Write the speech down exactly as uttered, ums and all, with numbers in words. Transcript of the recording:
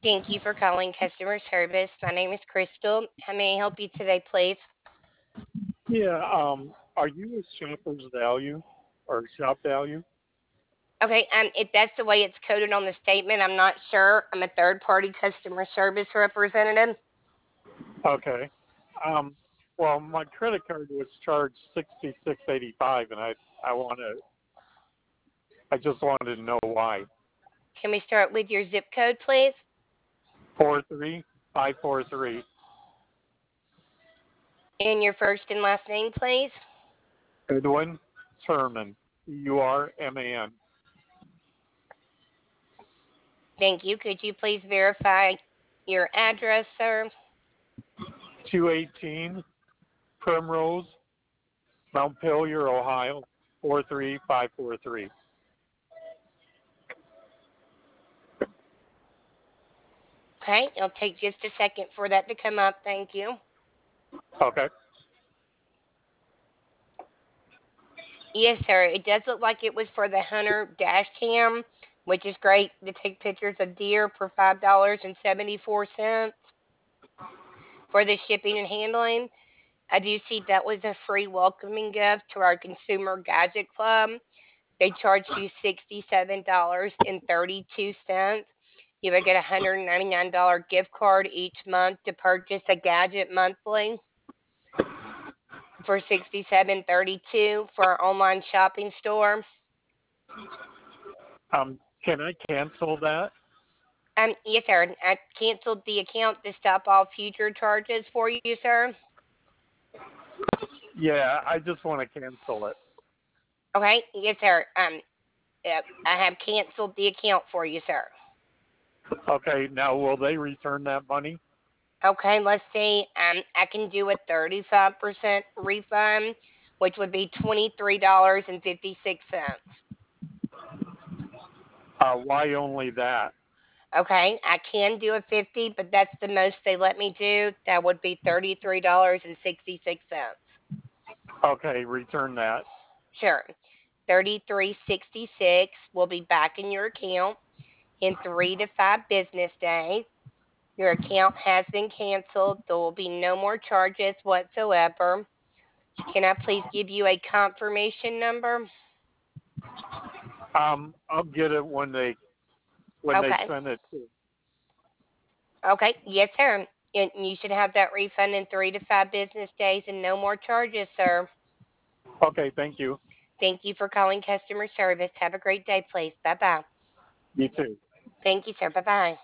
Thank you for calling customer service. My name is Crystal. How may I help you today, please? Yeah, um, are you a shopper's value or shop value? Okay, um, if that's the way it's coded on the statement, I'm not sure. I'm a third party customer service representative. Okay. Um, well, my credit card was charged sixty six eighty five, and I I want to I just wanted to know why. Can we start with your zip code, please? Four three five four three. And your first and last name, please? Edwin Turman. U R M A N. Thank you. Could you please verify your address, sir? Two eighteen Primrose, Mount Pelier, Ohio. Four three five four three. Okay, it'll take just a second for that to come up. Thank you. Okay. Yes, sir. It does look like it was for the Hunter dash cam, which is great to take pictures of deer for five dollars and seventy-four cents for the shipping and handling. I do see that was a free welcoming gift to our Consumer Gadget Club. They charged you sixty-seven dollars and thirty-two cents. You would get a one hundred ninety-nine dollars gift card each month to purchase a gadget monthly for sixty-seven thirty-two for our online shopping store. Um, can I cancel that? Um, yes, sir. I canceled the account to stop all future charges for you, sir. Yeah, I just want to cancel it. Okay, yes, sir. Um, uh, I have canceled the account for you, sir. Okay, now will they return that money? Okay, let's see. Um, I can do a thirty-five percent refund, which would be twenty-three dollars and fifty-six cents. Uh, why only that? Okay, I can do a fifty, but that's the most they let me do. That would be thirty-three dollars and sixty-six cents. Okay, return that. Sure. thirty-three sixty-six will be back in your account in three to five business days. Your account has been canceled. There will be no more charges whatsoever. Can I please give you a confirmation number? Um, I'll get it when they when they Okay. send it to. Okay. Yes, sir. And you should have that refund in three to five business days and no more charges, sir. Okay, thank you. Thank you for calling customer service. Have a great day, please. Bye bye. You too. Thank you, sir. Bye bye.